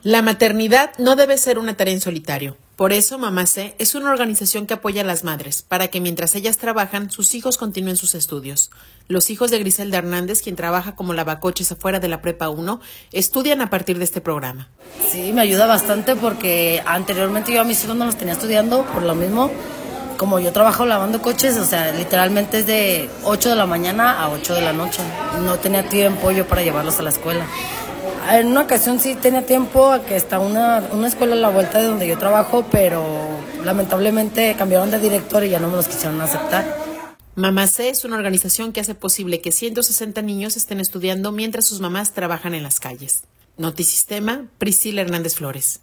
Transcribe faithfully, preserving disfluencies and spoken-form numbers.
La maternidad no debe ser una tarea en solitario. Por eso, Mamá C es una organización que apoya a las madres, para que mientras ellas trabajan, sus hijos continúen sus estudios. Los hijos de Griselda Hernández, quien trabaja como lavacoches afuera de la Prepa uno, estudian a partir de este programa. Sí, me ayuda bastante porque anteriormente yo a mis hijos no los tenía estudiando por lo mismo. Como yo trabajo lavando coches, o sea, literalmente es de ocho de la mañana a ocho de la noche. No tenía tiempo yo para llevarlos a la escuela. En una ocasión sí tenía tiempo, que está una, una escuela a la vuelta de donde yo trabajo, pero lamentablemente cambiaron de director y ya no me los quisieron aceptar. Mamá C es una organización que hace posible que ciento sesenta niños estén estudiando mientras sus mamás trabajan en las calles. Notisistema, Priscila Hernández Flores.